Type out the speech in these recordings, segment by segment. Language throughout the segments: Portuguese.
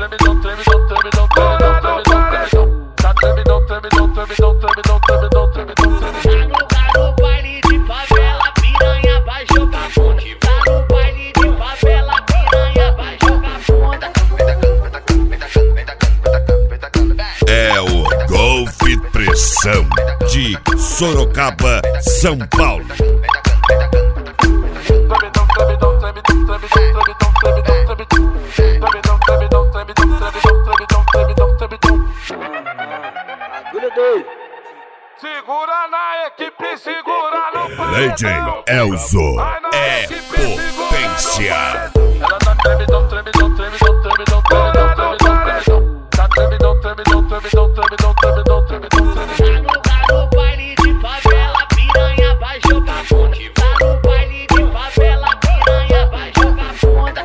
No baile de favela, piranha vai jogar fonte. Tá no baile de favela, piranha vai jogar fonte. É o Golf Pressão de Sorocaba, São Paulo. Segura na equipe, segura no pau. Legend Elzo é potência. Ela tá tremidão, tremidão, tremidão, tremidão, tremidão, tremidão. Tá tremidão, tremidão, tremidão, tremidão, tremidão, tremidão, tremidão. Tá no baile de favela, piranha vai jogar fonte. Tá no baile de favela, piranha vai jogar fonte.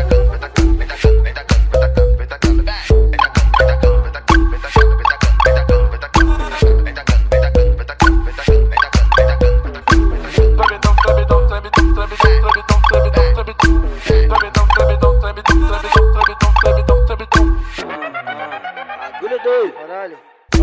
Caralho.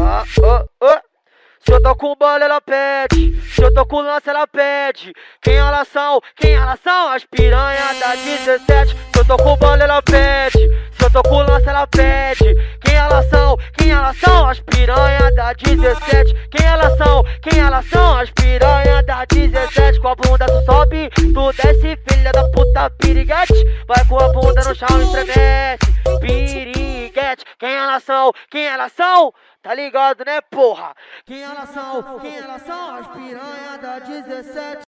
Se eu tô com bola, ela pede. Se eu tô com lança, ela pede. Quem elas são? Quem elas são? As piranhas da 17. Se eu tô com bola, ela pede. Se eu tô com lança, ela pede. Quem elas são? Quem elas são? As piranhas da 17. Quem elas são? Quem elas são? As piranhas da 17. Com a bunda tu sobe, tu desce, filha da puta piriguete. Vai com a bunda no chão e estremece. Piriguete. Quem elas são? Quem elas são? Tá ligado, né, porra? Quem elas são? Quem elas são? As piranhas da 17.